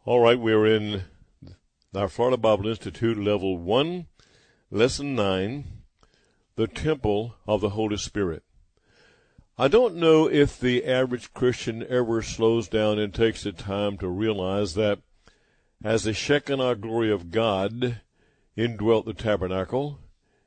All right, we're in our Florida Bible Institute Level 1, Lesson 9, The Temple of the Holy Spirit. I don't know if the average Christian ever slows down and takes the time to realize that as the Shekinah glory of God indwelt the tabernacle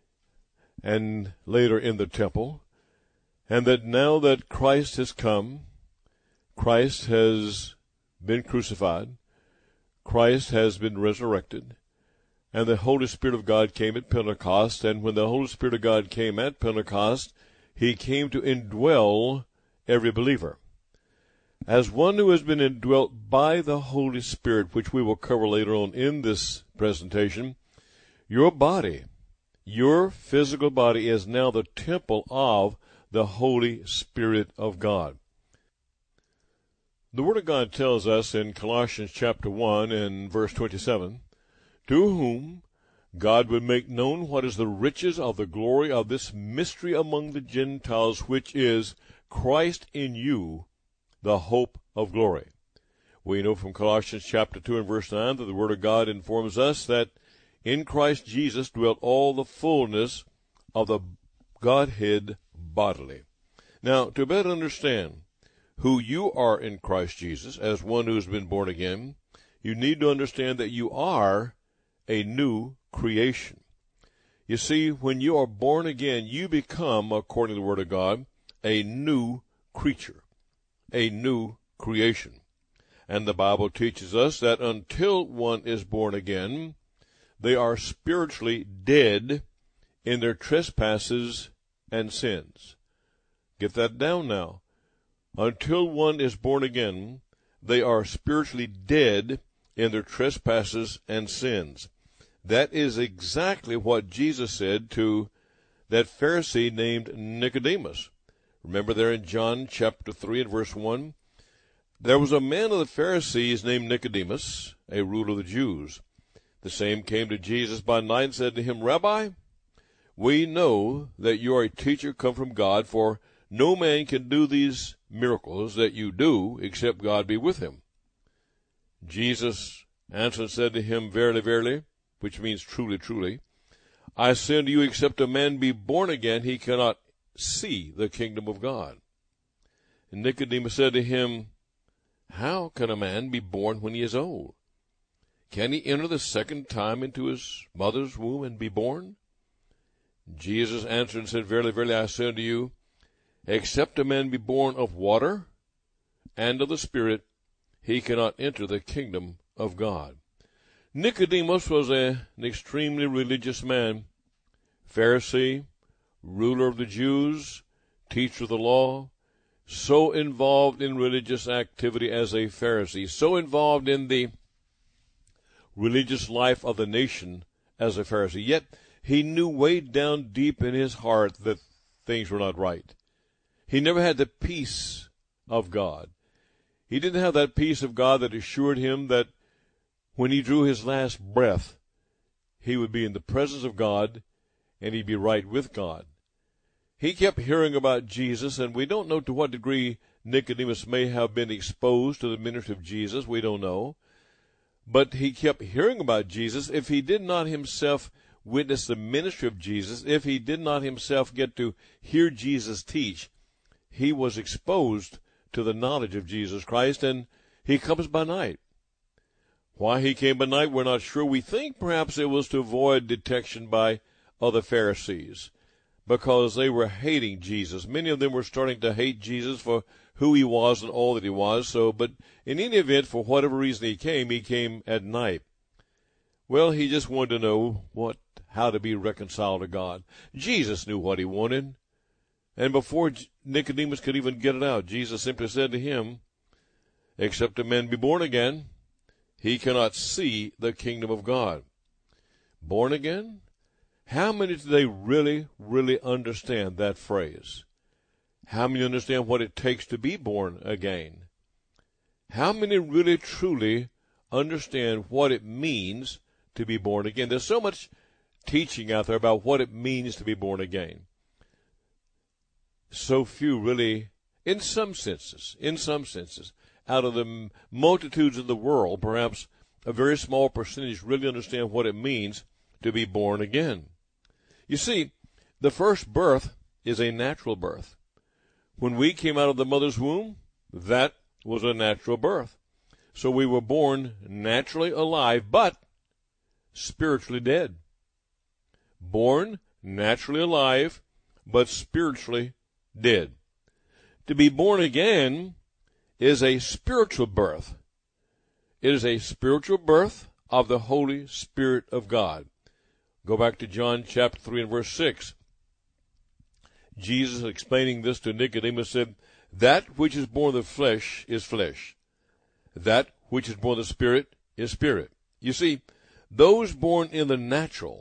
and later in the temple, and that now that Christ has come, Christ has been crucified, Christ has been resurrected, and the Holy Spirit of God came at Pentecost, and when the Holy Spirit of God came at Pentecost, He came to indwell every believer. As one who has been indwelt by the Holy Spirit, which we will cover later on in this presentation, your body, your physical body is now the temple of the Holy Spirit of God. The Word of God tells us in Colossians chapter 1 and verse 27, to whom God would make known what is the riches of the glory of this mystery among the Gentiles, which is Christ in you, the hope of glory. We know from Colossians chapter 2 and verse 9 that the Word of God informs us that in Christ Jesus dwelt all the fullness of the Godhead bodily. Now, to better understand who you are in Christ Jesus as one who has been born again, you need to understand that you are a new creation. You see, when you are born again, you become, according to the Word of God, a new creature, a new creation. And the Bible teaches us that until one is born again, they are spiritually dead in their trespasses and sins. Get that down now. Until one is born again, they are spiritually dead in their trespasses and sins. That is exactly what Jesus said to that Pharisee named Nicodemus. Remember there in John chapter 3 and verse 1? There was a man of the Pharisees named Nicodemus, a ruler of the Jews. The same came to Jesus by night and said to him, Rabbi, we know that you are a teacher come from God, for no man can do these miracles that you do, except God be with him. Jesus answered and said to him, Verily, verily, which means truly, truly, I say unto you, except a man be born again, he cannot see the kingdom of God. And Nicodemus said to him, How can a man be born when he is old? Can he enter the second time into his mother's womb and be born? Jesus answered and said, Verily, verily, I say unto you, except a man be born of water and of the Spirit, he cannot enter the kingdom of God. Nicodemus was an extremely religious man, Pharisee, ruler of the Jews, teacher of the law, so involved in religious activity as a Pharisee, so involved in the religious life of the nation as a Pharisee. Yet he knew way down deep in his heart that things were not right. He never had the peace of God. He didn't have that peace of God that assured him that when he drew his last breath, he would be in the presence of God and he'd be right with God. He kept hearing about Jesus, and we don't know to what degree Nicodemus may have been exposed to the ministry of Jesus. We don't know. But he kept hearing about Jesus. If he did not himself witness the ministry of Jesus, if he did not himself get to hear Jesus teach, he was exposed to the knowledge of Jesus Christ, and he comes by night. Why he came by night, we're not sure. We think perhaps it was to avoid detection by other Pharisees, because they were hating Jesus. Many of them were starting to hate Jesus for who he was and all that he was. But in any event, for whatever reason he came at night. Well, he just wanted to know how to be reconciled to God. Jesus knew what he wanted. And before Nicodemus could even get it out, Jesus simply said to him, except a man be born again, he cannot see the kingdom of God. Born again? How many do they really, really understand that phrase? How many understand what it takes to be born again? How many really, truly understand what it means to be born again? There's so much teaching out there about what it means to be born again. So few really, in some senses, out of the multitudes of the world, perhaps a very small percentage really understand what it means to be born again. You see, the first birth is a natural birth. When we came out of the mother's womb, that was a natural birth. So we were born naturally alive, but spiritually dead. Born naturally alive, but spiritually dead. To be born again is a spiritual birth. It is a spiritual birth of the Holy Spirit of God. Go back to John chapter 3 and verse 6. Jesus, explaining this to Nicodemus, said, "That which is born of the flesh is flesh. That which is born of the Spirit is spirit." You see, those born in the natural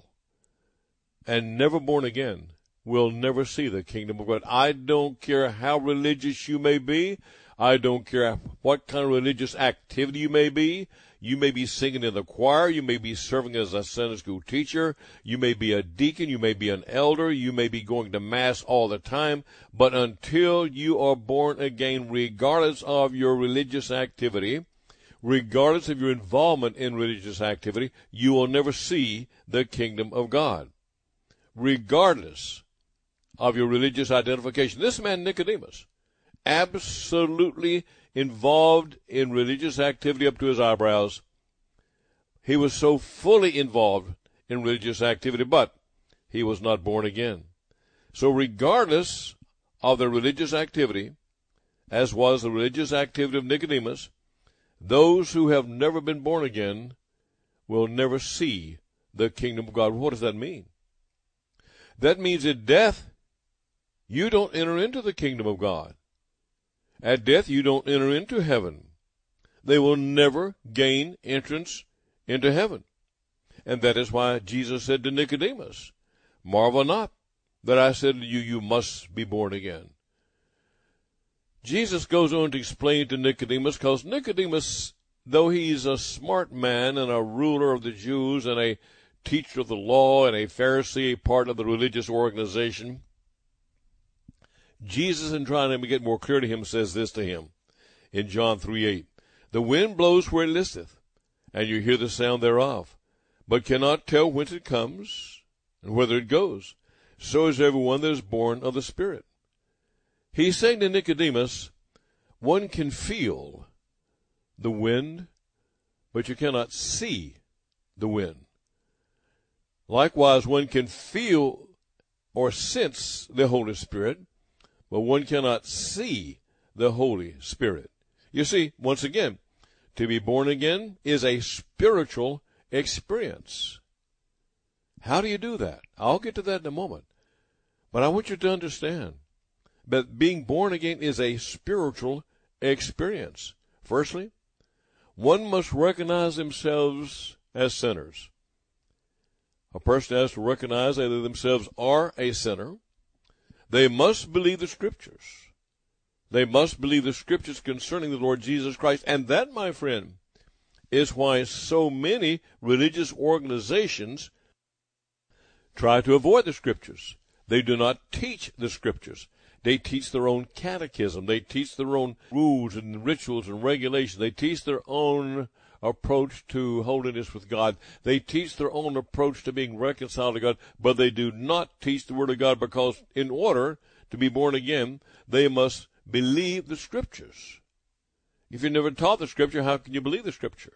and never born again will never see the kingdom of God. I don't care how religious you may be. I don't care what kind of religious activity you may be. You may be singing in the choir. You may be serving as a Sunday school teacher. You may be a deacon. You may be an elder. You may be going to Mass all the time. But until you are born again, regardless of your religious activity, regardless of your involvement in religious activity, you will never see the kingdom of God. Regardless of your religious identification. This man, Nicodemus, absolutely involved in religious activity up to his eyebrows. He was so fully involved in religious activity, but he was not born again. So regardless of the religious activity, as was the religious activity of Nicodemus, those who have never been born again will never see the kingdom of God. What does that mean? That means at death, you don't enter into the kingdom of God. At death, you don't enter into heaven. They will never gain entrance into heaven. And that is why Jesus said to Nicodemus, "Marvel not that I said to you, you must be born again." Jesus goes on to explain to Nicodemus, because Nicodemus, though he's a smart man and a ruler of the Jews and a teacher of the law and a Pharisee, a part of the religious organization, Jesus, in trying to make it more clear to him, says this to him in John 3:8. "The wind blows where it listeth, and you hear the sound thereof, but cannot tell whence it comes and whither it goes. So is everyone that is born of the Spirit." He's saying to Nicodemus, one can feel the wind, but you cannot see the wind. Likewise, one can feel or sense the Holy Spirit, but one cannot see the Holy Spirit. You see, once again, to be born again is a spiritual experience. How do you do that? I'll get to that in a moment. But I want you to understand that being born again is a spiritual experience. Firstly, one must recognize themselves as sinners. A person has to recognize that they themselves are a sinner. They must believe the Scriptures. They must believe the Scriptures concerning the Lord Jesus Christ. And that, my friend, is why so many religious organizations try to avoid the Scriptures. They do not teach the Scriptures. They teach their own catechism. They teach their own rules and rituals and regulations. They teach their own approach to holiness with God. They teach their own approach to being reconciled to God, but they do not teach the Word of God, because in order to be born again, they must believe the Scriptures. If you never taught the Scripture, how can you believe the Scripture?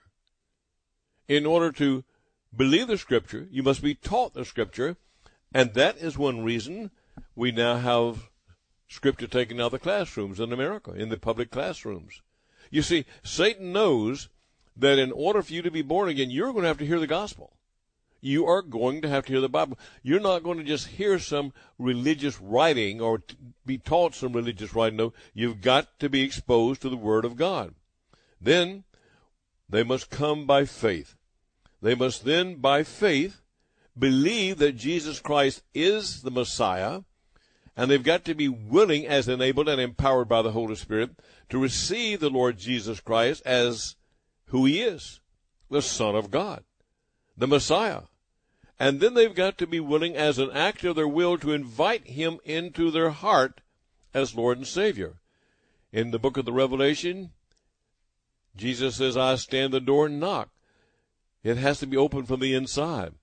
In order to believe the Scripture, you must be taught the Scripture, and that is one reason we now have Scripture taken out of the classrooms in America, in the public classrooms. You see, Satan knows that in order for you to be born again, you're going to have to hear the gospel. You are going to have to hear the Bible. You're not going to just hear some religious writing or be taught some religious writing. No, you've got to be exposed to the Word of God. Then they must come by faith. They must then, by faith, believe that Jesus Christ is the Messiah, and they've got to be willing, as enabled and empowered by the Holy Spirit, to receive the Lord Jesus Christ as who he is, the Son of God, the Messiah. And then they've got to be willing, as an act of their will, to invite him into their heart as Lord and Savior. In the book of the Revelation, Jesus says, I stand at the door and knock. It has to be open from the inside.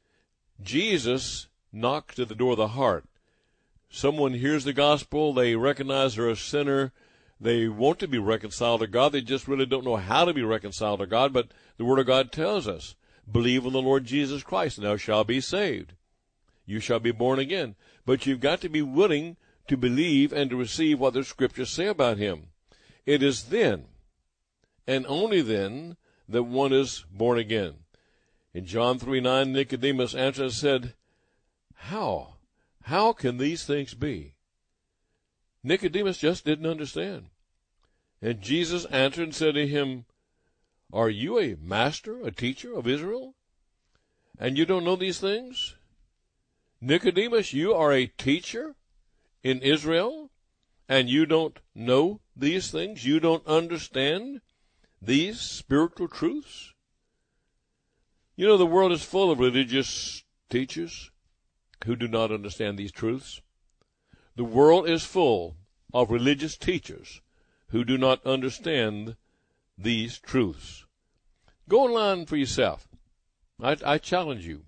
Jesus knocks at the door of the heart. Someone hears the gospel, they recognize they're a sinner, they want to be reconciled to God, they just really don't know how to be reconciled to God, but the Word of God tells us, believe in the Lord Jesus Christ, and thou shalt be saved. You shall be born again. But you've got to be willing to believe and to receive what the Scriptures say about Him. It is then, and only then, that one is born again. In John 3:9, Nicodemus answered and said, How? How can these things be? Nicodemus just didn't understand. And Jesus answered and said to him, Are you a master, a teacher of Israel, and you don't know these things? Nicodemus, you are a teacher in Israel, and you don't know these things? You don't understand these spiritual truths? You know, the world is full of religious teachers who do not understand these truths. The world is full of religious teachers who do not understand these truths. Go online for yourself. I challenge you.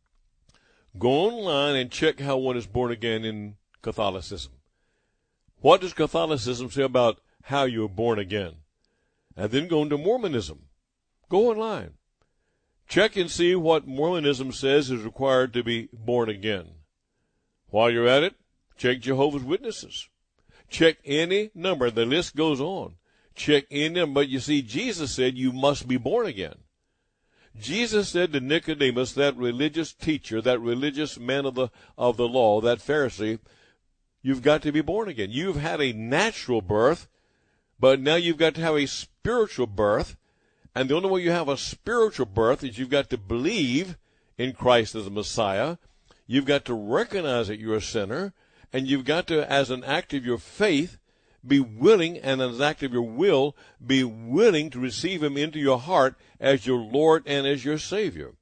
Go online and check how one is born again in Catholicism. What does Catholicism say about how you are born again? And then go into Mormonism. Go online. Check and see what Mormonism says is required to be born again. While you're at it, check Jehovah's Witnesses. Check any number. The list goes on. Check any number. But you see, Jesus said you must be born again. Jesus said to Nicodemus, that religious teacher, that religious man of the law, that Pharisee, you've got to be born again. You've had a natural birth, but now you've got to have a spiritual birth. And the only way you have a spiritual birth is you've got to believe in Christ as the Messiah. You've got to recognize that you're a sinner. And you've got to, as an act of your faith, be willing, and as an act of your will, be willing to receive Him into your heart as your Lord and as your Savior.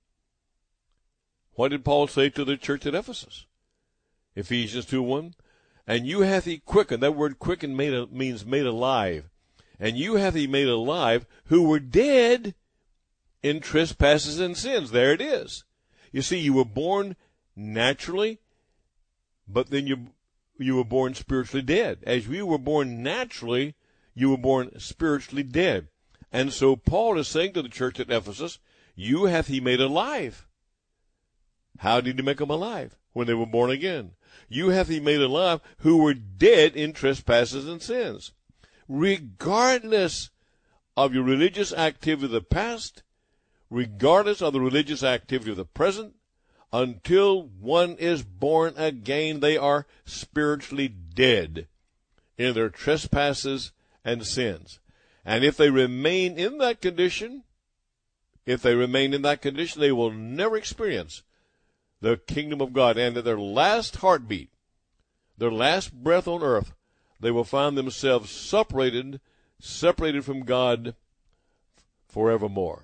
What did Paul say to the church at Ephesus? Ephesians 2:1. And you hath He quickened. That word quickened means made alive. And you hath He made alive who were dead in trespasses and sins. There it is. You see, you were born naturally, but then you were born spiritually dead. As you were born naturally, you were born spiritually dead. And so Paul is saying to the church at Ephesus, you hath He made alive. How did He make them alive? When they were born again. You hath He made alive who were dead in trespasses and sins. Regardless of your religious activity of the past, regardless of the religious activity of the present, until one is born again, they are spiritually dead in their trespasses and sins. And if they remain in that condition, they will never experience the kingdom of God. And at their last heartbeat, their last breath on earth, they will find themselves separated from God forevermore.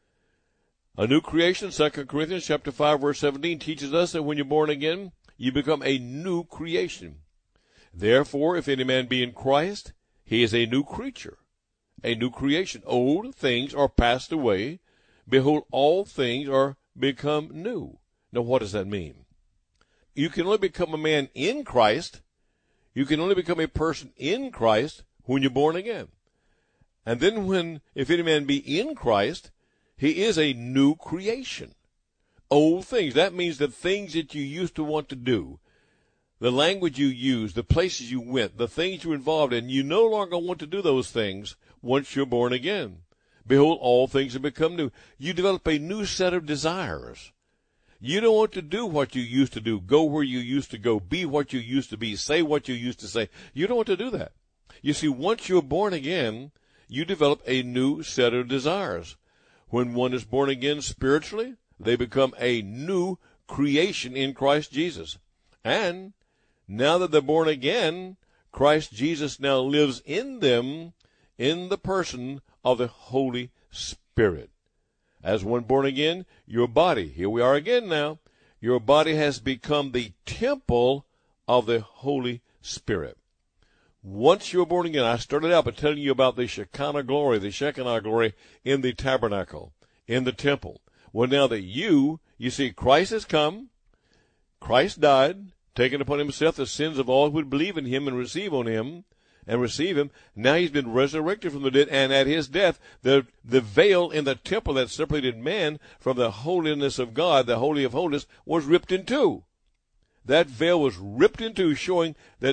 A new creation, 2 Corinthians chapter 5, verse 17, teaches us that when you're born again, you become a new creation. Therefore, if any man be in Christ, he is a new creature, a new creation. Old things are passed away. Behold, all things are become new. Now, what does that mean? You can only become a man in Christ. You can only become a person in Christ when you're born again. And then if any man be in Christ, he is a new creation. Old things. That means the things that you used to want to do, the language you used, the places you went, the things you were involved in, you no longer want to do those things once you're born again. Behold, all things have become new. You develop a new set of desires. You don't want to do what you used to do, go where you used to go, be what you used to be, say what you used to say. You don't want to do that. You see, once you're born again, you develop a new set of desires. When one is born again spiritually, they become a new creation in Christ Jesus. And now that they're born again, Christ Jesus now lives in them in the person of the Holy Spirit. As one born again, your body, here we are again now, your body has become the temple of the Holy Spirit. Once you're born again, I started out by telling you about the Shekinah glory in the tabernacle, in the temple. Well, now that you see, Christ has come, Christ died, taking upon himself the sins of all who would believe in him and receive him. Now he's been resurrected from the dead, and at his death, the veil in the temple that separated man from the holiness of God, the Holy of Holies, was ripped in two. That veil was ripped in two, showing that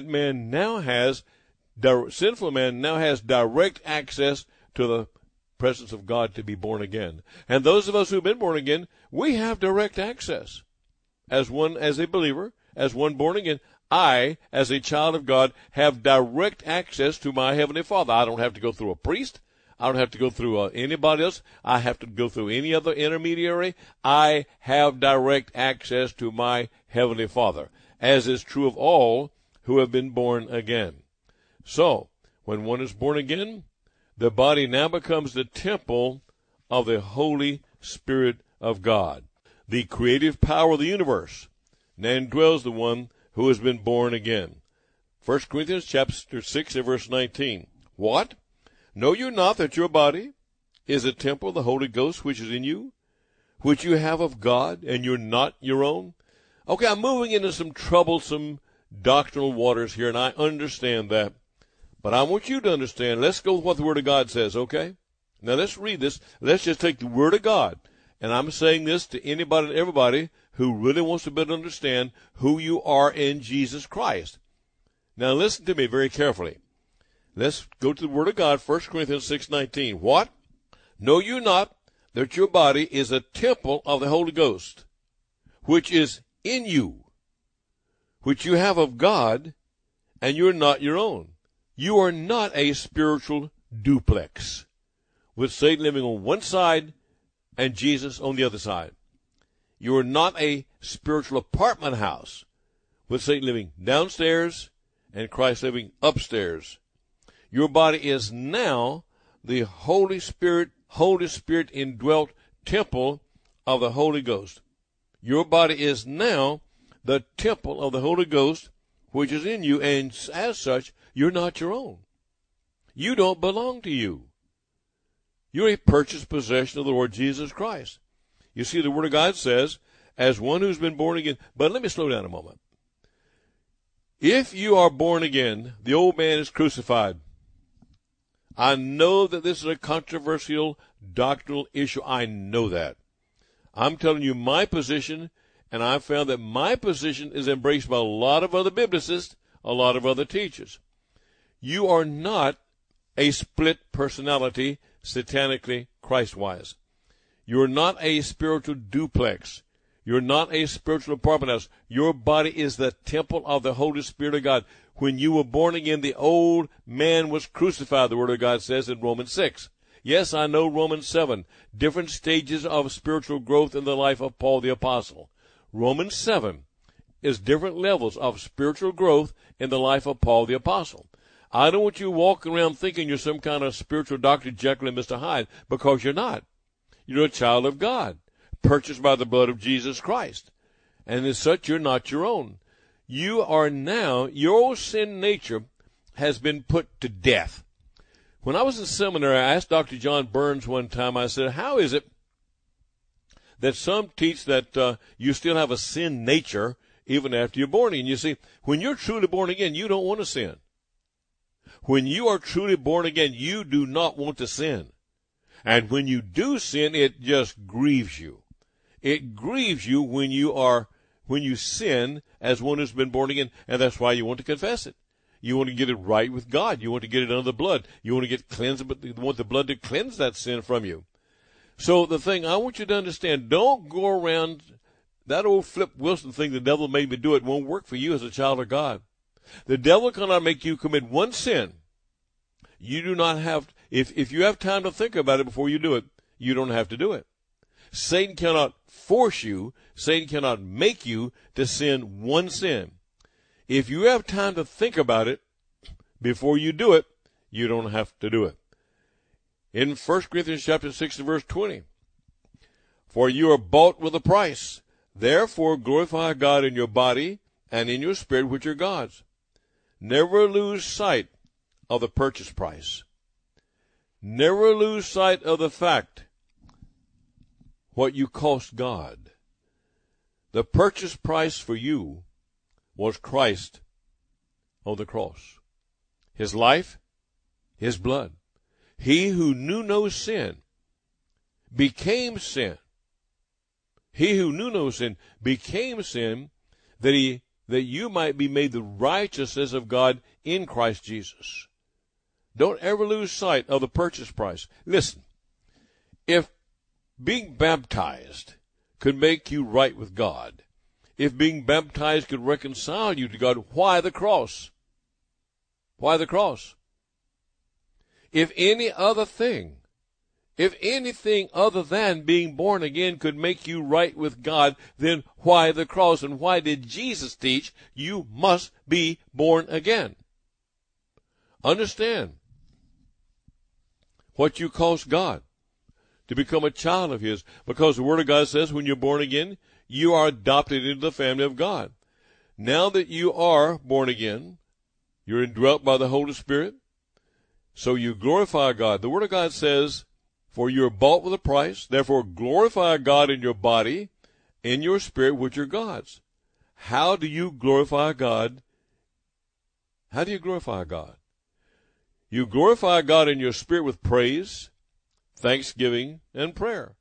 sinful man now has direct access to the presence of God to be born again. And those of us who've been born again, we have direct access. As a believer, as one born again, I, as a child of God, have direct access to my Heavenly Father. I don't have to go through a priest. I don't have to go through anybody else. I have to go through any other intermediary. I have direct access to my Heavenly Father, as is true of all who have been born again. So, when one is born again, the body now becomes the temple of the Holy Spirit of God. The creative power of the universe now indwells the one who has been born again. 1 Corinthians chapter 6 and verse 19. What? Know you not that your body is a temple of the Holy Ghost which is in you, which you have of God, and you're not your own? Okay, I'm moving into some troublesome doctrinal waters here, and I understand that. But I want you to understand, let's go with what the Word of God says, okay? Now let's read this. Let's just take the Word of God. And I'm saying this to anybody and everybody who really wants to better understand who you are in Jesus Christ. Now listen to me very carefully. Let's go to the Word of God, 1 Corinthians 6:19. What? Know you not that your body is a temple of the Holy Ghost, which is in you, which you have of God, and you're not your own? You are not a spiritual duplex, with Satan living on one side and Jesus on the other side. You are not a spiritual apartment house, with Satan living downstairs and Christ living upstairs. Your body is now the Holy Spirit indwelt temple of the Holy Ghost. Your body is now the temple of the Holy Ghost, which is in you, and as such, you're not your own. You don't belong to you. You're a purchased possession of the Lord Jesus Christ. You see, the Word of God says, as one who's been born again, but let me slow down a moment. If you are born again, the old man is crucified. I know that this is a controversial doctrinal issue. I know that. I'm telling you my position, and I've found that my position is embraced by a lot of other biblicists, a lot of other teachers. You are not a split personality, satanically, Christ-wise. You're not a spiritual duplex. You're not a spiritual apartment house. Your body is the temple of the Holy Spirit of God. When you were born again, the old man was crucified, the Word of God says in Romans 6. Yes, I know Romans 7, different stages of spiritual growth in the life of Paul the Apostle. Romans 7 is different levels of spiritual growth in the life of Paul the Apostle. I don't want you walking around thinking you're some kind of spiritual Dr. Jekyll and Mr. Hyde, because you're not. You're a child of God, purchased by the blood of Jesus Christ. And as such, you're not your own. You are now, your old sin nature has been put to death. When I was in seminary, I asked Dr. John Burns one time, I said, how is it that some teach that you still have a sin nature even after you're born again? You see, when you're truly born again, you don't want to sin. When you are truly born again, you do not want to sin. And when you do sin, it just grieves you. It grieves you when you sin as one who's been born again, and that's why you want to confess it. You want to get it right with God. You want to get it under the blood. You want to get cleansed, but you want the blood to cleanse that sin from you. So the thing I want you to understand, don't go around that old Flip Wilson thing, the devil made me do it, won't work for you as a child of God. The devil cannot make you commit one sin. You do not have, if you have time to think about it before you do it, you don't have to do it. Satan cannot force you, Satan cannot make you to sin one sin. If you have time to think about it before you do it, you don't have to do it. In 1 Corinthians chapter 6 and verse 20, for you are bought with a price. Therefore glorify God in your body and in your spirit, which are God's. Never lose sight of the purchase price. Never lose sight of the fact what you cost God. The purchase price for you was Christ on the cross. His life, his blood. He who knew no sin became sin. He who knew no sin became sin that you might be made the righteousness of God in Christ Jesus. Don't ever lose sight of the purchase price. Listen, if being baptized could make you right with God, if being baptized could reconcile you to God, why the cross? Why the cross? If anything other than being born again could make you right with God, then why the cross? And why did Jesus teach you must be born again? Understand what you cost God to become a child of his, because the Word of God says when you're born again, you are adopted into the family of God. Now that you are born again, you're indwelt by the Holy Spirit, so you glorify God. The Word of God says, for you are bought with a price, therefore glorify God in your body, in your spirit, which are God's. How do you glorify God? How do you glorify God? You glorify God in your spirit with praise, thanksgiving, and prayer.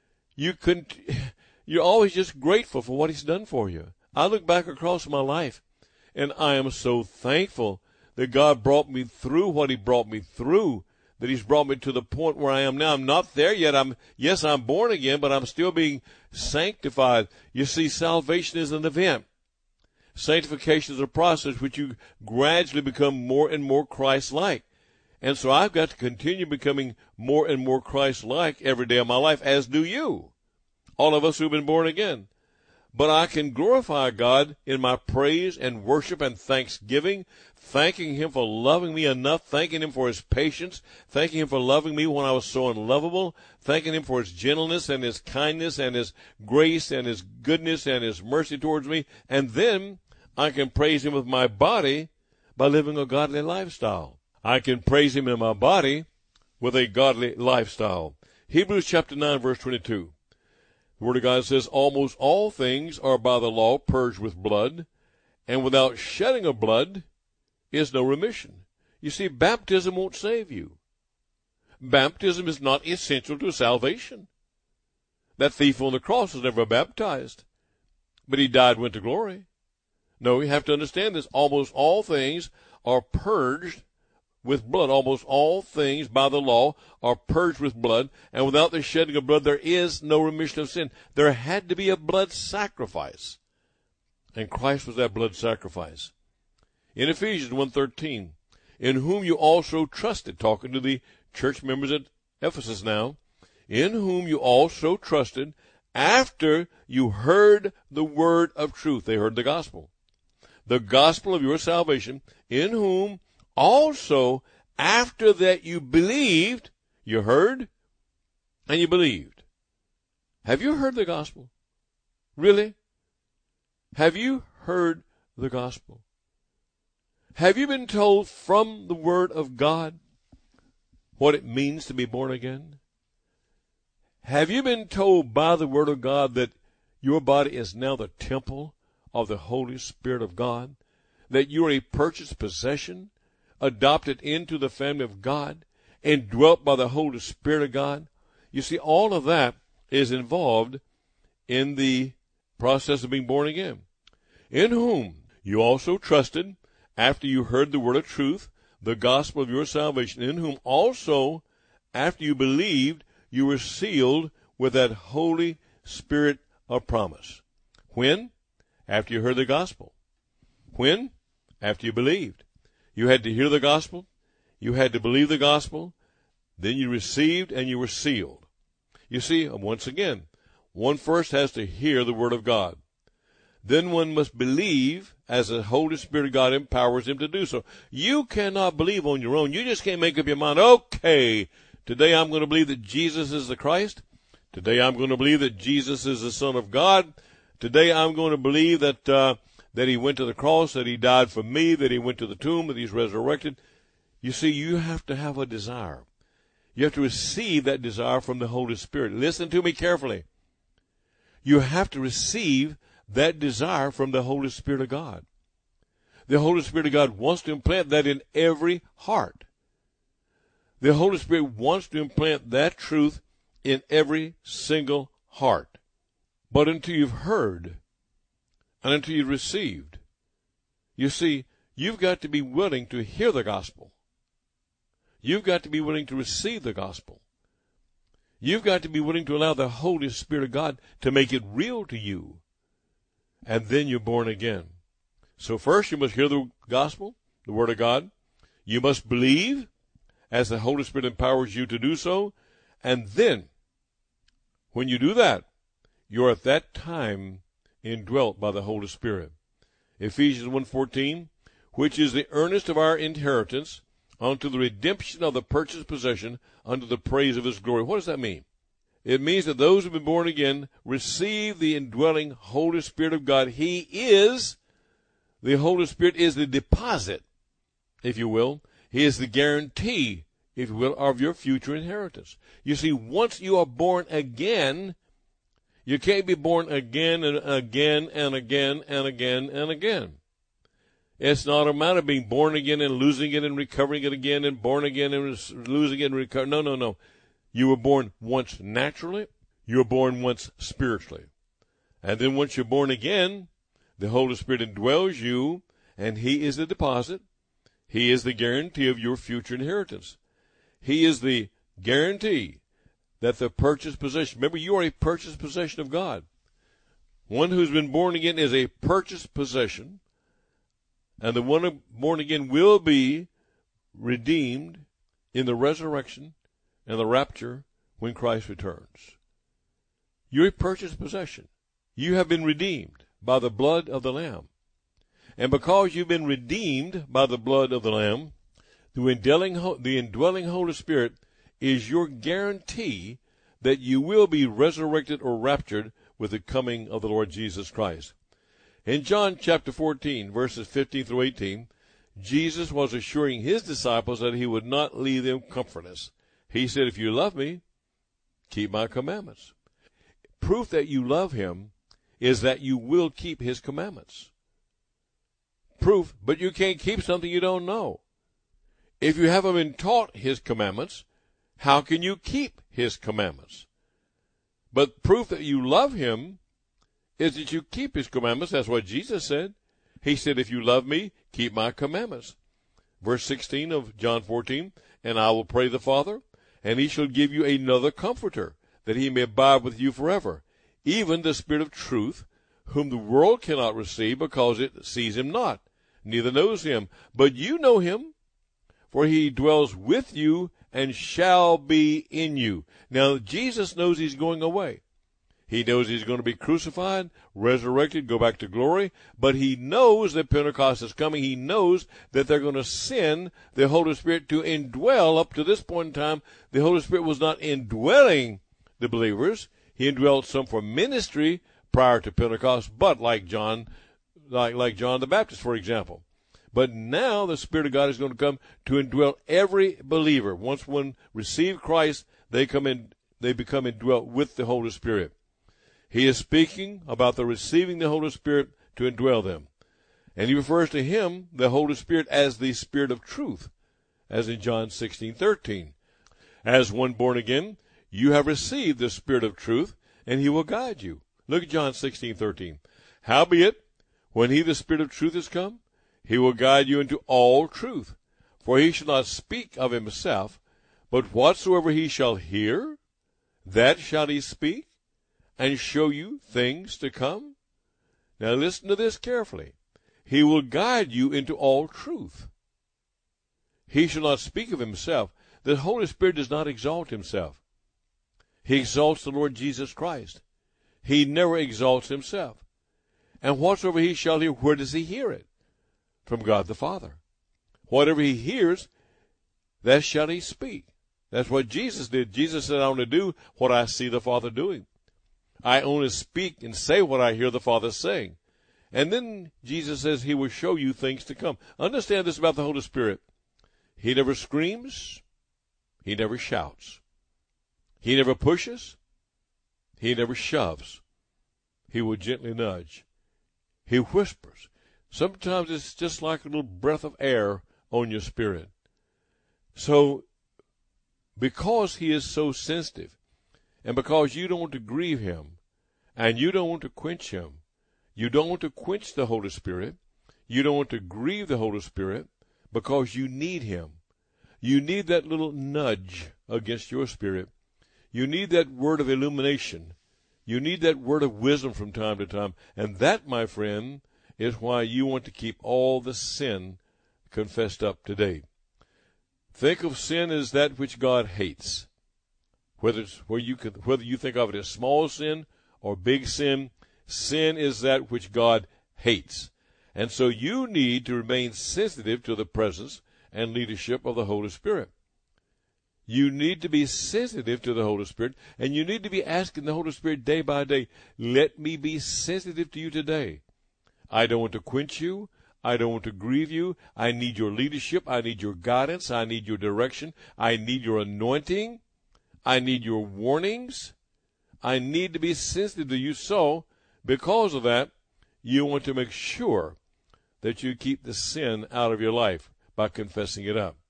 You're always just grateful for what he's done for you. I look back across my life, and I am so thankful that God brought me through what he brought me through, that he's brought me to the point where I am now. I'm not there yet. I'm born again, but I'm still being sanctified. You see, salvation is an event. Sanctification is a process which you gradually become more and more Christ-like. And so I've got to continue becoming more and more Christ-like every day of my life, as do you, all of us who've been born again. But I can glorify God in my praise and worship and thanksgiving, thanking him for loving me enough, thanking him for his patience, thanking him for loving me when I was so unlovable, thanking him for his gentleness and his kindness and his grace and his goodness and his mercy towards me. And then I can praise him with my body by living a godly lifestyle. I can praise him in my body with a godly lifestyle. Hebrews chapter 9, verse 22. The Word of God says, almost all things are by the law purged with blood, and without shedding of blood is no remission. You see, baptism won't save you. Baptism is not essential to salvation. That thief on the cross was never baptized, but he died and went to glory. No, you have to understand this. Almost all things are purged with blood. Almost all things by the law are purged with blood, and without the shedding of blood there is no remission of sin. There had to be a blood sacrifice, and Christ was that blood sacrifice. In Ephesians 1:13, in whom you also trusted, talking to the church members at Ephesus now, in whom you also trusted after you heard the word of truth. They heard the gospel of your salvation, in whom also, after that you believed, you heard, and you believed. Have you heard the gospel? Really? Have you heard the gospel? Have you been told from the Word of God what it means to be born again? Have you been told by the Word of God that your body is now the temple of the Holy Spirit of God? That you are a purchased possession, adopted into the family of God, and dwelt by the Holy Spirit of God? You see, all of that is involved in the process of being born again. In whom you also trusted, after you heard the word of truth, the gospel of your salvation, in whom also, after you believed, you were sealed with that Holy Spirit of promise. When? After you heard the gospel. When? After you believed. You had to hear the gospel, you had to believe the gospel, then you received and you were sealed. You see, once again, one first has to hear the word of God. Then one must believe as the Holy Spirit of God empowers him to do so. You cannot believe on your own. You just can't make up your mind, okay, today I'm going to believe that Jesus is the Christ. Today I'm going to believe that Jesus is the Son of God. Today I'm going to believe that he went to the cross, that he died for me, that he went to the tomb, that he's resurrected. You see, you have to have a desire. You have to receive that desire from the Holy Spirit. Listen to me carefully. You have to receive that desire from the Holy Spirit of God. The Holy Spirit of God wants to implant that in every heart. The Holy Spirit wants to implant that truth in every single heart. But until you've heard and until you've received, you see, you've got to be willing to hear the gospel. You've got to be willing to receive the gospel. You've got to be willing to allow the Holy Spirit of God to make it real to you. And then you're born again. So first you must hear the gospel, the Word of God. You must believe as the Holy Spirit empowers you to do so. And then, when you do that, you're at that time indwelt by the Holy Spirit. Ephesians 1:14, which is the earnest of our inheritance unto the redemption of the purchased possession unto the praise of his glory. What does that mean? It means that those who have been born again receive the indwelling Holy Spirit of God. The Holy Spirit is the deposit, if you will. He is the guarantee, if you will, of your future inheritance. You see, once you are born again, you can't be born again and again and again and again and again. It's not a matter of being born again and losing it and recovering it again and born again and losing it and recovering. No. You were born once naturally. You were born once spiritually. And then once you're born again, the Holy Spirit indwells you, and He is the deposit. He is the guarantee of your future inheritance. He is the guarantee that the purchased possession. Remember, you are a purchased possession of God. One who's been born again is a purchased possession. And the one born again will be redeemed in the resurrection and the rapture when Christ returns. You're a purchased possession. You have been redeemed by the blood of the Lamb. And because you've been redeemed by the blood of the Lamb, the indwelling Holy Spirit is your guarantee that you will be resurrected or raptured with the coming of the Lord Jesus Christ. In John chapter 14, verses 15 through 18, Jesus was assuring his disciples that he would not leave them comfortless. He said, if you love me, keep my commandments. Proof that you love him is that you will keep his commandments. Proof, but you can't keep something you don't know. If you haven't been taught his commandments, how can you keep his commandments? But proof that you love him is that you keep his commandments. That's what Jesus said. He said, if you love me, keep my commandments. Verse 16 of John 14, and I will pray the Father, and he shall give you another comforter, that he may abide with you forever, even the Spirit of truth, whom the world cannot receive, because it sees him not, neither knows him. But you know him, for he dwells with you and shall be in you. Now, Jesus knows he's going away. He knows he's going to be crucified, resurrected, go back to glory, but he knows that Pentecost is coming. He knows that they're going to send the Holy Spirit to indwell. Up to this point in time, the Holy Spirit was not indwelling the believers. He indwelled some for ministry prior to Pentecost, but like John the Baptist, for example. But now the Spirit of God is going to come to indwell every believer. Once one receives Christ, they become indwelt with the Holy Spirit. He is speaking about the receiving the Holy Spirit to indwell them. And he refers to him, the Holy Spirit, as the Spirit of truth, as in John 16:13. As one born again, you have received the Spirit of truth, and he will guide you. Look at John 16:13. Howbeit, when he, the Spirit of truth, is come, he will guide you into all truth. For he shall not speak of himself, but whatsoever he shall hear, that shall he speak, and show you things to come. Now listen to this carefully. He will guide you into all truth. He shall not speak of himself. The Holy Spirit does not exalt himself. He exalts the Lord Jesus Christ. He never exalts himself. And whatsoever he shall hear, where does he hear it? From God the Father. Whatever he hears, that shall he speak. That's what Jesus did. Jesus said, I only do what I see the Father doing. I only speak and say what I hear the Father saying. And then Jesus says he will show you things to come. Understand this about the Holy Spirit. He never screams. He never shouts. He never pushes. He never shoves. He will gently nudge. He whispers. Sometimes it's just like a little breath of air on your spirit. So, because he is so sensitive, and because you don't want to grieve him, and you don't want to quench him, you don't want to quench the Holy Spirit, you don't want to grieve the Holy Spirit, because you need him. You need that little nudge against your spirit. You need that word of illumination. You need that word of wisdom from time to time. And that, my friend, is why you want to keep all the sin confessed up today. Think of sin as that which God hates. Whether you think of it as small sin or big sin, sin is that which God hates. And so you need to remain sensitive to the presence and leadership of the Holy Spirit. You need to be sensitive to the Holy Spirit, and you need to be asking the Holy Spirit day by day, let me be sensitive to you today. I don't want to quench you. I don't want to grieve you. I need your leadership. I need your guidance. I need your direction. I need your anointing. I need your warnings. I need to be sensitive to you. So, because of that, you want to make sure that you keep the sin out of your life by confessing it up.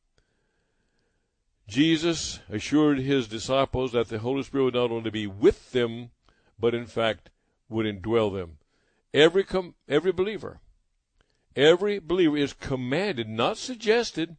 Jesus assured his disciples that the Holy Spirit would not only be with them, but in fact would indwell them. Every believer is commanded, not suggested.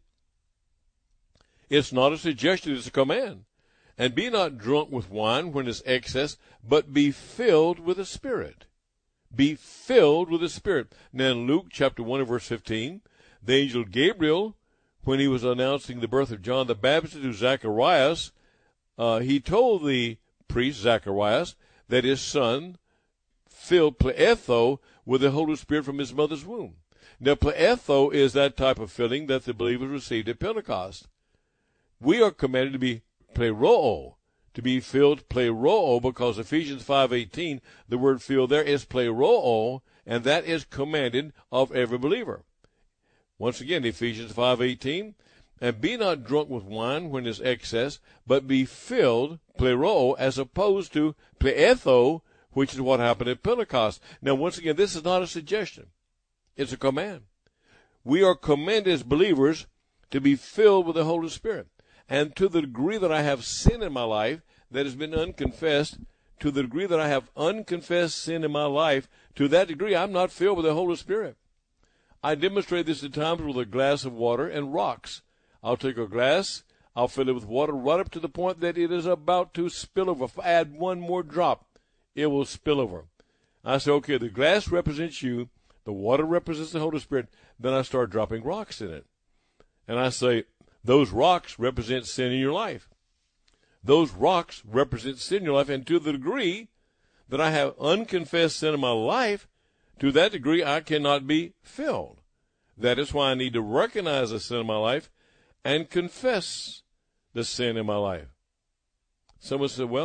It's not a suggestion, it's a command. And be not drunk with wine when it's excess, but be filled with the Spirit. Be filled with the Spirit. Now in Luke chapter 1 and verse 15, the angel Gabriel, when he was announcing the birth of John the Baptist to Zacharias, he told the priest Zacharias that his son filled Pleetho with the Holy Spirit from his mother's womb. Now Pleetho is that type of filling that the believers received at Pentecost. We are commanded to be pleroo, to be filled pleroo, because Ephesians 5:18, the word filled there is pleroo, and that is commanded of every believer. Once again, Ephesians 5:18, and be not drunk with wine when is excess, but be filled, pleroo, as opposed to pleetho, which is what happened at Pentecost. Now, once again, this is not a suggestion. It's a command. We are commanded as believers to be filled with the Holy Spirit. And to the degree that I have sin in my life that has been unconfessed, to the degree that I have unconfessed sin in my life, to that degree I'm not filled with the Holy Spirit. I demonstrate this at times with a glass of water and rocks. I'll take a glass, I'll fill it with water right up to the point that it is about to spill over. If I add one more drop, it will spill over. I say, okay, the glass represents you, the water represents the Holy Spirit. Then I start dropping rocks in it. And I say, those rocks represent sin in your life. Those rocks represent sin in your life. And to the degree that I have unconfessed sin in my life, to that degree I cannot be filled. That is why I need to recognize the sin in my life and confess the sin in my life. Someone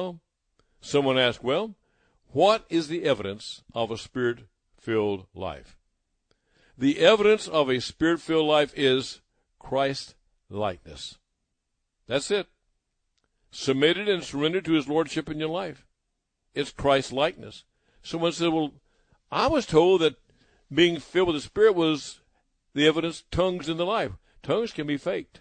asked, what is the evidence of a Spirit-filled life? The evidence of a Spirit-filled life is Christ-likeness. That's it. Submitted and surrendered to his lordship in your life. It's Christ-likeness. Someone said, well, I was told that being filled with the Spirit was the evidence tongues in the life. Tongues can be faked.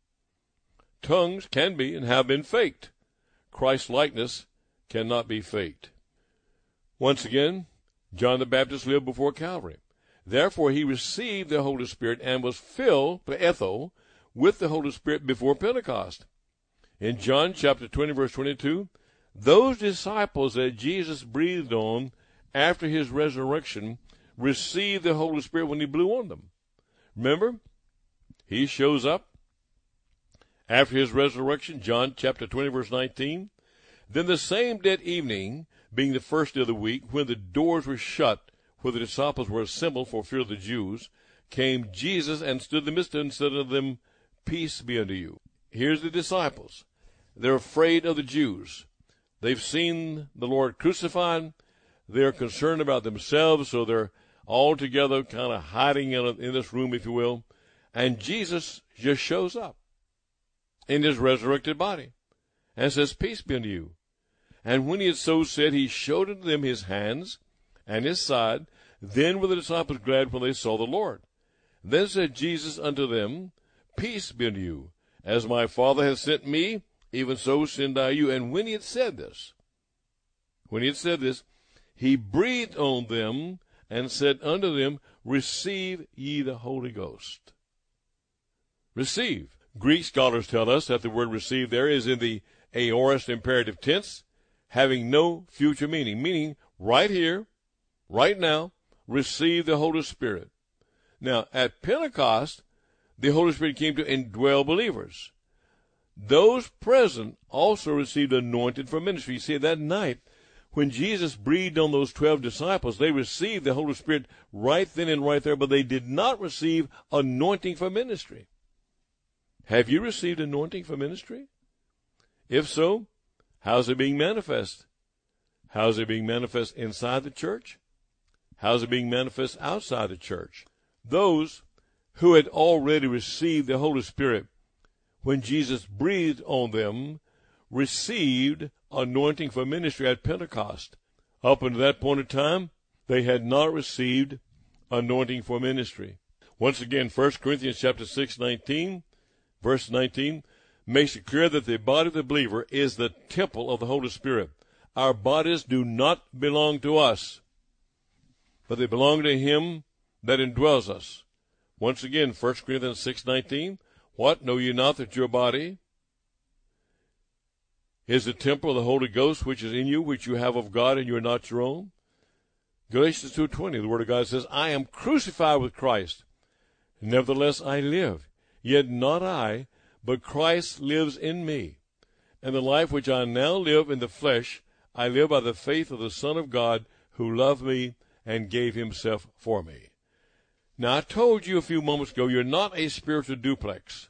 Tongues can be and have been faked. Christ-likeness cannot be faked. Once again, John the Baptist lived before Calvary. Therefore, he received the Holy Spirit and was filled, pleetho, with the Holy Spirit before Pentecost. In John chapter 20, verse 22, those disciples that Jesus breathed on after his resurrection received the Holy Spirit when he blew on them. Remember, he shows up after his resurrection, John chapter 20, verse 19. Then the same dead evening, being the first day of the week, when the doors were shut, where the disciples were assembled for fear of the Jews, came Jesus and stood in the midst of them and said unto them, peace be unto you. Here's the disciples. They're afraid of the Jews. They've seen the Lord crucified. They're concerned about themselves, so they're all together kind of hiding in this room, if you will. And Jesus just shows up in his resurrected body and says, peace be unto you. And when he had so said, he showed unto them his hands and his side. Then were the disciples glad when they saw the Lord. Then said Jesus unto them, peace be unto you. As my Father hath sent me, even so send I you. And when he had said this, he breathed on them and said unto them, receive ye the Holy Ghost. Receive. Greek scholars tell us that the word receive there is in the aorist imperative tense, having no future meaning right here, right now, receive the Holy Spirit. Now, at Pentecost, the Holy Spirit came to indwell believers. Those present also received anointed for ministry. You see, that night, when Jesus breathed on those 12 disciples, they received the Holy Spirit right then and right there, but they did not receive anointing for ministry. Have you received anointing for ministry? If so, how's it being manifest? How's it being manifest inside the church? How's it being manifest outside the church? Those who had already received the Holy Spirit when Jesus breathed on them received anointing for ministry at Pentecost. Up until that point in time, they had not received anointing for ministry. Once again, 1 Corinthians chapter 6, verse 19, makes it clear that the body of the believer is the temple of the Holy Spirit. Our bodies do not belong to us, but they belong to him that indwells us. Once again, 1 Corinthians 6:19, what? Know ye not that your body is the temple of the Holy Ghost, which is in you, which you have of God, and you are not your own? Galatians 2:20, the Word of God says, I am crucified with Christ. Nevertheless I live, yet not I, but Christ lives in me. And the life which I now live in the flesh, I live by the faith of the Son of God, who loved me and gave himself for me. Now, I told you a few moments ago, you're not a spiritual duplex.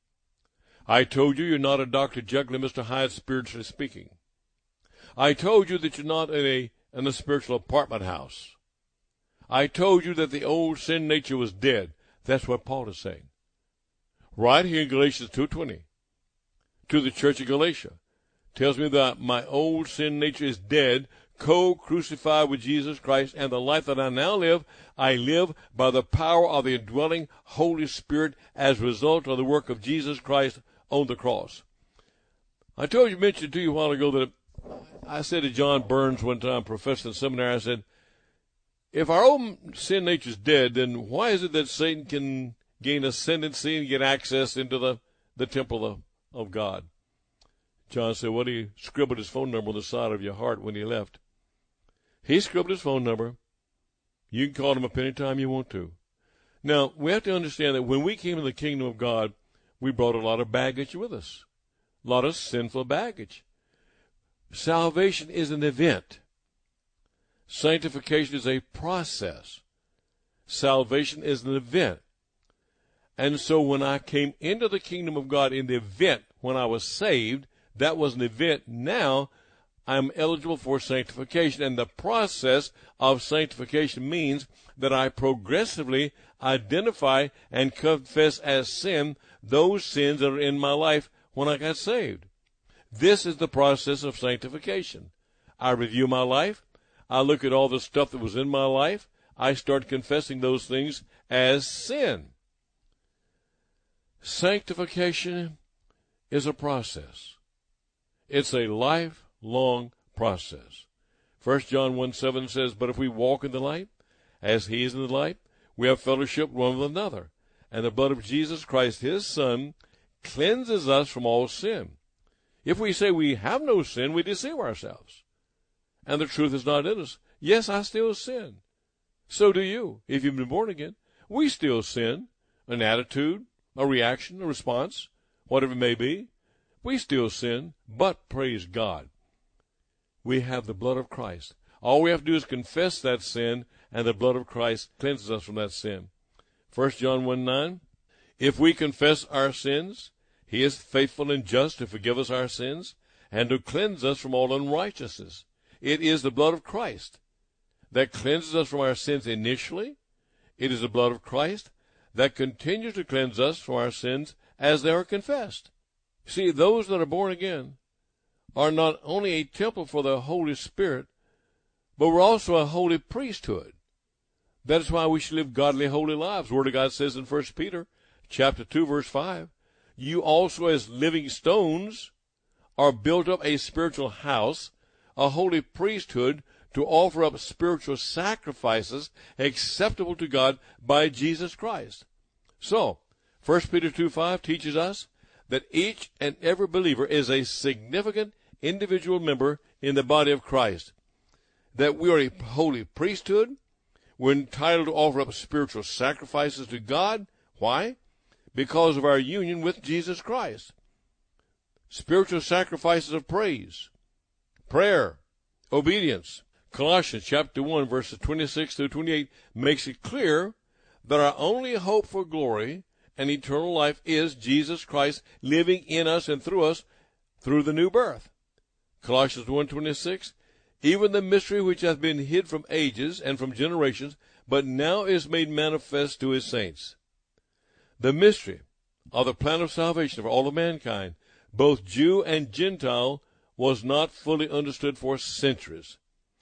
I told you you're not a Dr. Jekyll and Mr. Hyde, spiritually speaking. I told you that you're not in a spiritual apartment house. I told you that the old sin nature was dead. That's what Paul is saying. Right here in Galatians 2:20, to the church of Galatia, tells me that my old sin nature is dead, co-crucified with Jesus Christ, and the life that I now live, I live by the power of the indwelling Holy Spirit as a result of the work of Jesus Christ on the cross. I mentioned to you a while ago that I said to John Burns one time, professor in seminary, I said, if our old sin nature is dead, then why is it that Satan can gain ascendancy and get access into the temple of God? John said, well, he scribbled his phone number on the side of your heart when he left. He scribbled his phone number. You can call him up any time you want to. Now, we have to understand that when we came to the kingdom of God, we brought a lot of baggage with us, a lot of sinful baggage. Salvation is an event. Sanctification is a process. Salvation is an event. And so when I came into the kingdom of God in the event when I was saved, that was an event. Now I'm eligible for sanctification. And the process of sanctification means that I progressively identify and confess as sin those sins that are in my life when I got saved. This is the process of sanctification. I review my life. I look at all the stuff that was in my life. I start confessing those things as sin. Sanctification is a process. It's a lifelong process. 1 John 1:7 says, but if we walk in the light, as he is in the light, we have fellowship one with another. And the blood of Jesus Christ, his Son, cleanses us from all sin. If we say we have no sin, we deceive ourselves, and the truth is not in us. Yes, I still sin. So do you, if you've been born again. We still sin. An attitude, a reaction, a response, whatever it may be. We still sin, but praise God, we have the blood of Christ. All we have to do is confess that sin, and the blood of Christ cleanses us from that sin. 1 John 1:9, if we confess our sins, he is faithful and just to forgive us our sins and to cleanse us from all unrighteousness. It is the blood of Christ that cleanses us from our sins initially. It is the blood of Christ that continues to cleanse us from our sins as they are confessed. See, those that are born again are not only a temple for the Holy Spirit, but we're also a holy priesthood. That is why we should live godly, holy lives. The Word of God says in 1 Peter chapter 2, verse 5, you also as living stones are built up a spiritual house, a holy priesthood, to offer up spiritual sacrifices acceptable to God by Jesus Christ. So, 1 Peter 2:5 teaches us that each and every believer is a significant individual member in the body of Christ, that we are a holy priesthood. We're entitled to offer up spiritual sacrifices to God. Why? Because of our union with Jesus Christ. Spiritual sacrifices of praise, prayer, obedience. Colossians chapter 1, verses 26 through 28 makes it clear that our only hope for glory and eternal life is Jesus Christ living in us and through us through the new birth. Colossians 1:26, even the mystery which hath been hid from ages and from generations, but now is made manifest to his saints. The mystery of the plan of salvation for all of mankind, both Jew and Gentile, was not fully understood for centuries.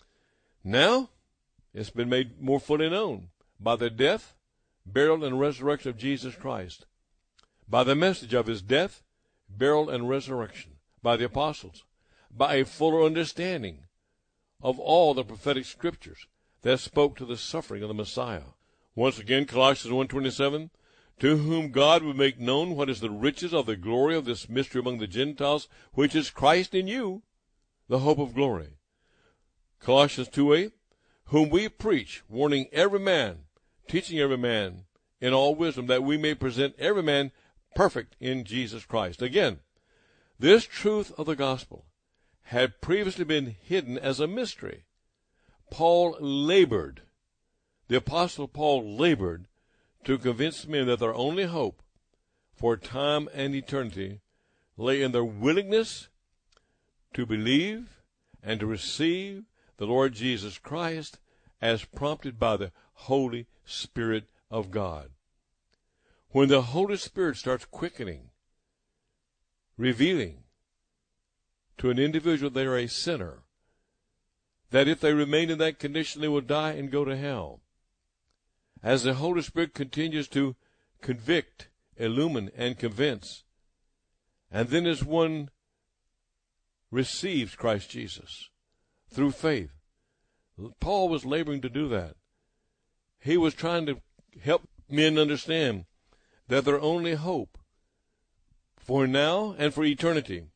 Now, it's been made more fully known by the death, burial, and resurrection of Jesus Christ, by the message of his death, burial, and resurrection, by the apostles, by a fuller understanding of all the prophetic scriptures that spoke to the suffering of the Messiah. Once again, Colossians 1:27, to whom God would make known what is the riches of the glory of this mystery among the Gentiles, which is Christ in you, the hope of glory. Colossians 2:8, whom we preach, warning every man, teaching every man in all wisdom, that we may present every man perfect in Jesus Christ. Again, this truth of the gospel had previously been hidden as a mystery. Paul labored, the Apostle Paul labored to convince men that their only hope for time and eternity lay in their willingness to believe and to receive the Lord Jesus Christ as prompted by the Holy Spirit of God. When the Holy Spirit starts quickening, revealing to an individual they are a sinner, that if they remain in that condition they will die and go to hell. As the Holy Spirit continues to convict, illumine, and convince, and then as one receives Christ Jesus through faith, Paul was laboring to do that. He was trying to help men understand that their only hope for now and for eternity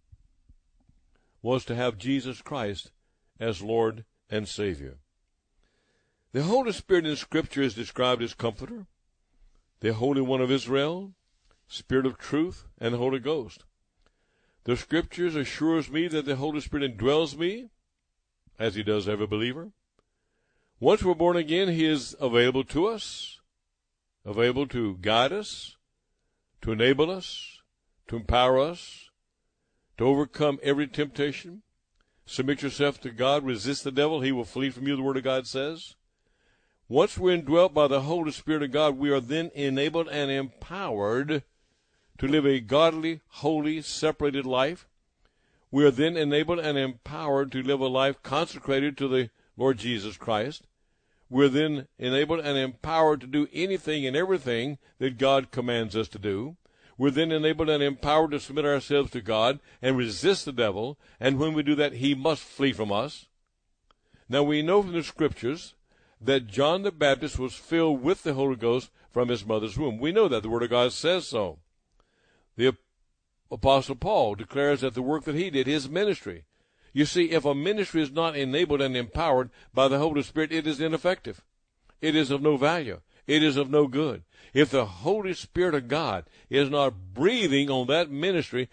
was to have Jesus Christ as Lord and Savior. The Holy Spirit in Scripture is described as Comforter, the Holy One of Israel, Spirit of Truth, and the Holy Ghost. The Scriptures assures me that the Holy Spirit indwells me, as he does every believer. Once we're born again, he is available to us, available to guide us, to enable us, to empower us, to overcome every temptation. Submit yourself to God, resist the devil, he will flee from you, the Word of God says. Once we're indwelt by the Holy Spirit of God, we are then enabled and empowered to live a godly, holy, separated life. We are then enabled and empowered to live a life consecrated to the Lord Jesus Christ. We're then enabled and empowered to do anything and everything that God commands us to do. We're then enabled and empowered to submit ourselves to God and resist the devil, and when we do that, he must flee from us. Now, we know from the Scriptures that John the Baptist was filled with the Holy Ghost from his mother's womb. We know that. The Word of God says so. The Apostle Paul declares that the work that he did, his ministry. You see, if a ministry is not enabled and empowered by the Holy Spirit, it is ineffective. It is of no value. It is of no good. If the Holy Spirit of God is not breathing on that ministry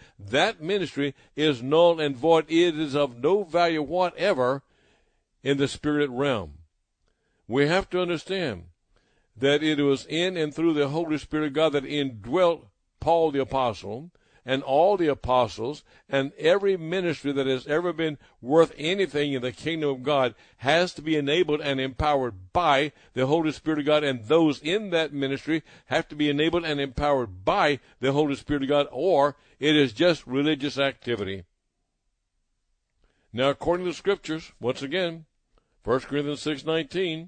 is null and void. It is of no value whatever in the spirit realm. We have to understand that it was in and through the Holy Spirit of God that indwelt Paul the Apostle and all the apostles and every ministry that has ever been worth anything in the kingdom of God has to be enabled and empowered by the Holy Spirit of God, and those in that ministry have to be enabled and empowered by the Holy Spirit of God, or it is just religious activity. Now, according to the Scriptures, once again, 1 Corinthians 6:19,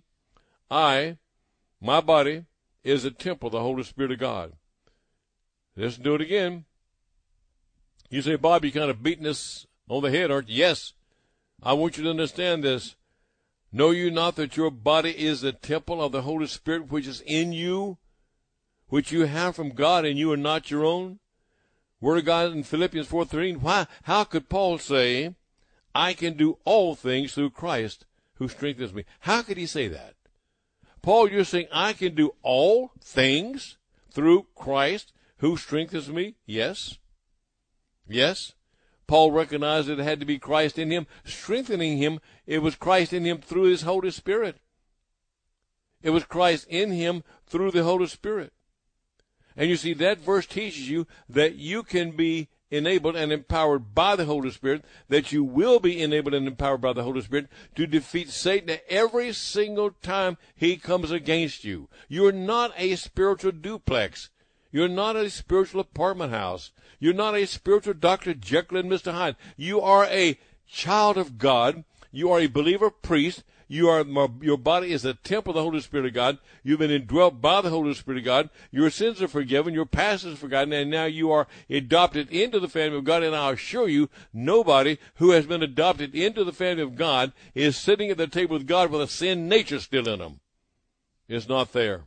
my body, is a temple of the Holy Spirit of God. Let's do it again. You say, Bob, you're kind of beating us on the head, aren't you? Yes. I want you to understand this. Know you not that your body is the temple of the Holy Spirit which is in you, which you have from God, and you are not your own? Word of God in Philippians 4:13. How could Paul say, I can do all things through Christ who strengthens me? How could he say that? Paul, you're saying I can do all things through Christ who strengthens me? Yes. Yes. Paul recognized that it had to be Christ in him, strengthening him. It was Christ in him through his Holy Spirit. It was Christ in him through the Holy Spirit. And you see, that verse teaches you that you can be enabled and empowered by the Holy Spirit, that you will be enabled and empowered by the Holy Spirit to defeat Satan every single time he comes against you. You're not a spiritual duplex. You're not a spiritual apartment house. You're not a spiritual Dr. Jekyll and Mr. Hyde. You are a child of God. You are a believer priest. Your body is a temple of the Holy Spirit of God. You've been indwelt by the Holy Spirit of God. Your sins are forgiven. Your past is forgotten. And now you are adopted into the family of God. And I assure you, nobody who has been adopted into the family of God is sitting at the table with God with a sin nature still in them. It's not there.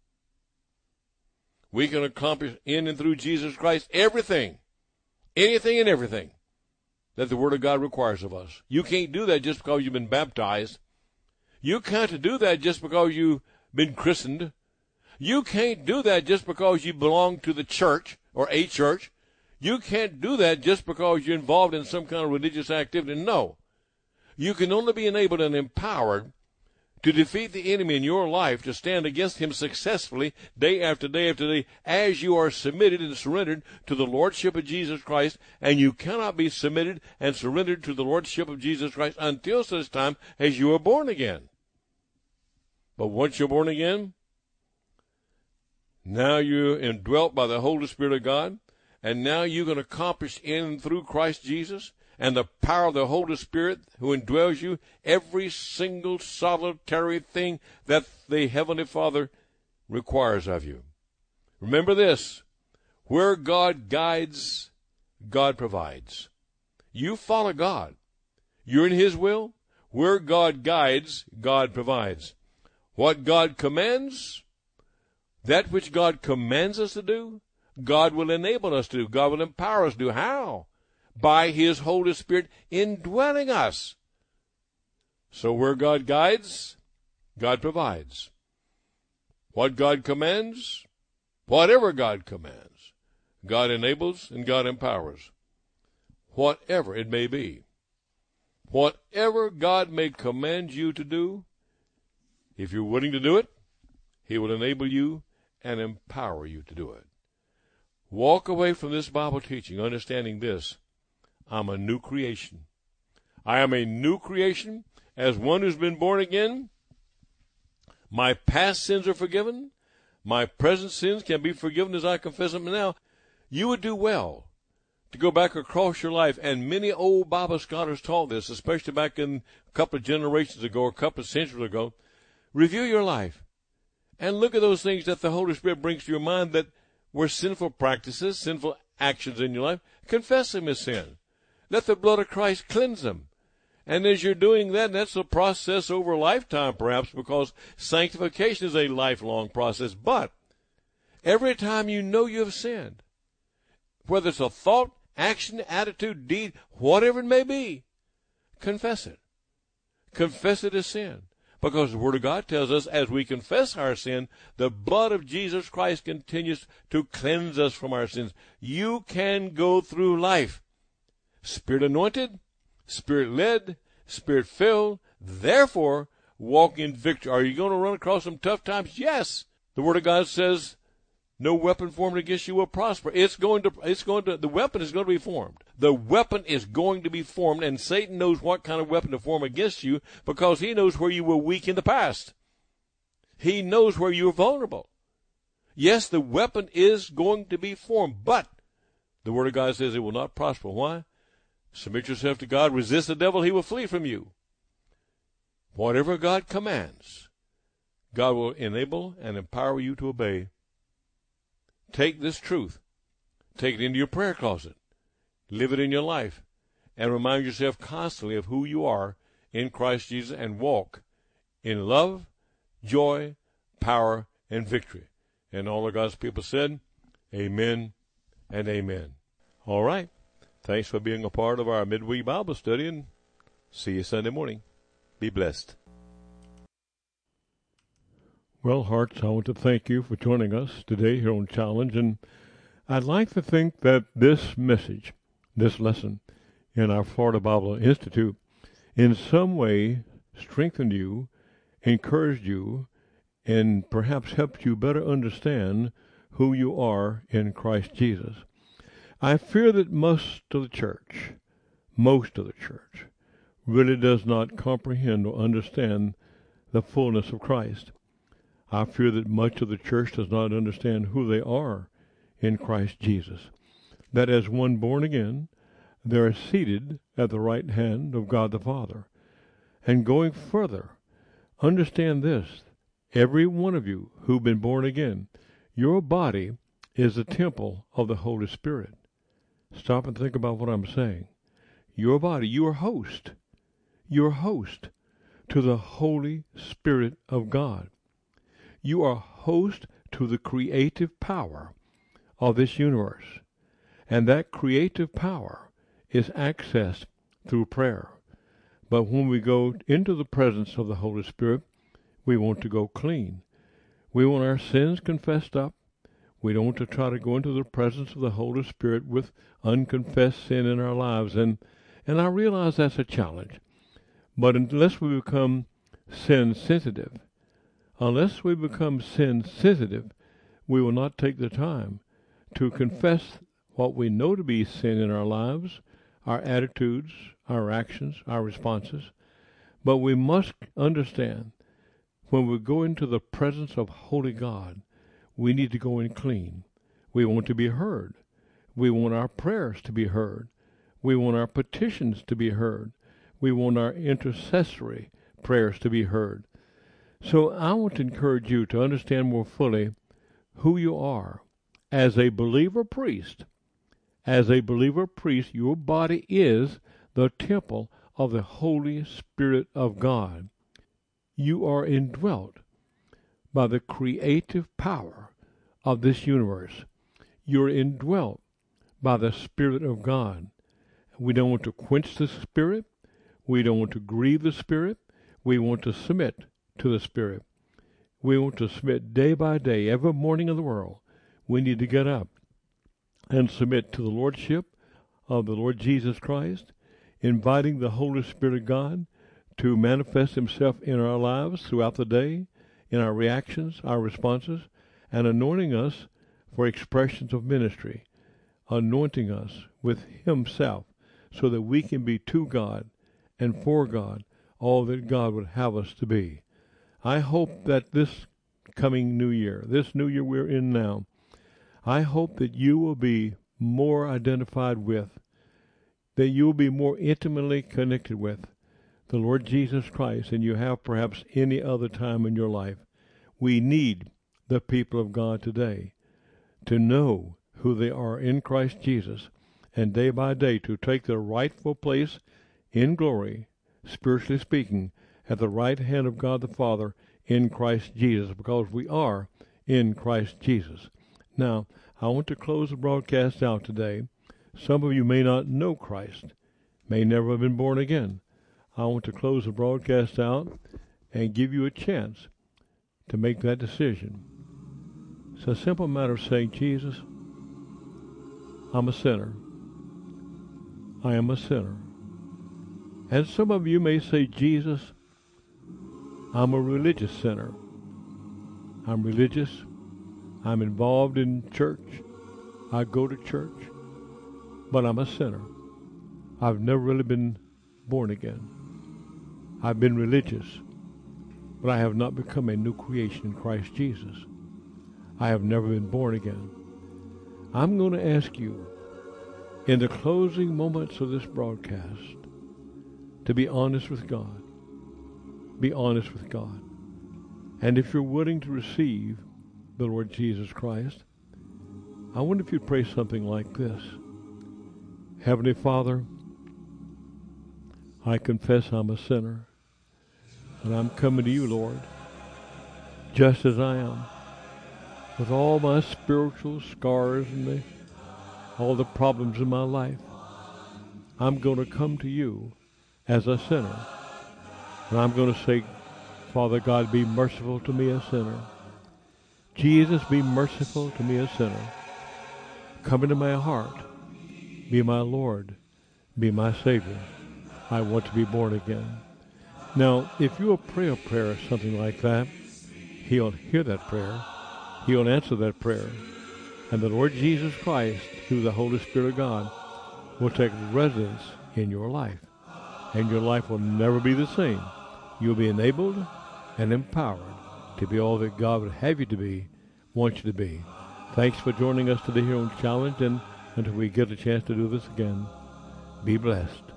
We can accomplish in and through Jesus Christ everything, anything and everything that the Word of God requires of us. You can't do that just because you've been baptized. You can't do that just because you've been christened. You can't do that just because you belong to the church or a church. You can't do that just because you're involved in some kind of religious activity. No. You can only be enabled and empowered to defeat the enemy in your life, to stand against him successfully day after day after day, as you are submitted and surrendered to the Lordship of Jesus Christ. And you cannot be submitted and surrendered to the Lordship of Jesus Christ until such time as you are born again. But once you're born again, now you're indwelt by the Holy Spirit of God, and now you can accomplish in and through Christ Jesus and the power of the Holy Spirit who indwells you every single solitary thing that the Heavenly Father requires of you. Remember this: where God guides, God provides. You follow God. You're in His will. Where God guides, God provides. What God commands, that which God commands us to do, God will enable us to do. God will empower us to do. How? By His Holy Spirit indwelling us. So where God guides, God provides. What God commands, whatever God commands, God enables and God empowers. Whatever it may be. Whatever God may command you to do, if you're willing to do it, He will enable you and empower you to do it. Walk away from this Bible teaching understanding this: I'm a new creation. I am a new creation as one who's been born again. My past sins are forgiven. My present sins can be forgiven as I confess them now. You would do well to go back across your life, and many old Bible scholars taught this, especially back in a couple of generations ago, or a couple of centuries ago. Review your life and look at those things that the Holy Spirit brings to your mind that were sinful practices, sinful actions in your life. Confess them as sin. Let the blood of Christ cleanse them. And as you're doing that, that's a process over a lifetime perhaps, because sanctification is a lifelong process. But every time you know you have sinned, whether it's a thought, action, attitude, deed, whatever it may be, confess it. Confess it as sin. Because the Word of God tells us as we confess our sin, the blood of Jesus Christ continues to cleanse us from our sins. You can go through life Spirit anointed, Spirit led, Spirit filled, therefore walk in victory. Are you going to run across some tough times? Yes. The Word of God says No weapon formed against you will prosper. The weapon is going to be formed. The weapon is going to be formed, and Satan knows what kind of weapon to form against you because he knows where you were weak in the past. He knows where you were vulnerable. Yes, the weapon is going to be formed, but the Word of God says it will not prosper. Why? Submit yourself to God, resist the devil, he will flee from you. Whatever God commands, God will enable and empower you to obey. Take this truth, take it into your prayer closet, live it in your life, and remind yourself constantly of who you are in Christ Jesus, and walk in love, joy, power, and victory. And all of God's people said, amen and amen. All right. Thanks for being a part of our midweek Bible study, and see you Sunday morning. Be blessed. Well, Hearts, I want to thank you for joining us today here on Challenge, and I'd like to think that this message, this lesson in our Florida Bible Institute, in some way strengthened you, encouraged you, and perhaps helped you better understand who you are in Christ Jesus. I fear that most of the church, really does not comprehend or understand the fullness of Christ. I fear that much of the church does not understand who they are in Christ Jesus. That as one born again, they are seated at the right hand of God the Father. And going further, understand this: every one of you who've been born again, your body is the temple of the Holy Spirit. Stop and think about what I'm saying. Your body, you're host to the Holy Spirit of God. You are host to the creative power of this universe. And that creative power is accessed through prayer. But when we go into the presence of the Holy Spirit, we want to go clean. We want our sins confessed up. We don't want to try to go into the presence of the Holy Spirit with unconfessed sin in our lives. And I realize that's a challenge. But unless we become sin sensitive, we will not take the time to confess what we know to be sin in our lives, our attitudes, our actions, our responses. But we must understand, when we go into the presence of holy God, we need to go in clean. We want to be heard. We want our prayers to be heard. We want our petitions to be heard. We want our intercessory prayers to be heard. So I want to encourage you to understand more fully who you are as a believer priest. As a believer priest, your body is the temple of the Holy Spirit of God. You are indwelt by the creative power of this universe. You're indwelt by the Spirit of God. We don't want to quench the Spirit. We don't want to grieve the Spirit. We want to submit to the Spirit. We want to submit day by day, every morning of the world. We need to get up and submit to the Lordship of the Lord Jesus Christ, inviting the Holy Spirit of God to manifest himself in our lives throughout the day, in our reactions, our responses, and anointing us for expressions of ministry, anointing us with himself so that we can be to God and for God all that God would have us to be. I hope that this coming new year, this new year we're in now, I hope that you will be more identified with, that you will be more intimately connected with the Lord Jesus Christ than you have perhaps any other time in your life. We need the people of God today to know who they are in Christ Jesus, and day by day to take their rightful place in glory, spiritually speaking, at the right hand of God the Father in Christ Jesus, because we are in Christ Jesus. Now, I want to close the broadcast out today. Some of you may not know Christ, may never have been born again. I want to close the broadcast out and give you a chance to make that decision. It's a simple matter of saying, Jesus, I'm a sinner. I am a sinner. And some of you may say, Jesus, I'm a religious sinner. I'm religious. I'm involved in church. I go to church. But I'm a sinner. I've never really been born again. I've been religious, but I have not become a new creation in Christ Jesus. I have never been born again. I'm going to ask you, in the closing moments of this broadcast, to be honest with God. Be honest with God. And if you're willing to receive the Lord Jesus Christ, I wonder if you'd pray something like this. Heavenly Father, I confess I'm a sinner, and I'm coming to you, Lord, just as I am, with all my spiritual scars and all the problems in my life. I'm going to come to you as a sinner, and I'm going to say, Father God, be merciful to me, a sinner. Jesus, be merciful to me, a sinner. Come into my heart. Be my Lord. Be my Savior. I want to be born again. Now, if you will pray a prayer or something like that, He'll hear that prayer. He'll answer that prayer. And the Lord Jesus Christ, through the Holy Spirit of God, will take residence in your life. And your life will never be the same. You'll be enabled and empowered to be all that God would have you to be, wants you to be. Thanks for joining us today here on Challenge, and until we get a chance to do this again, be blessed.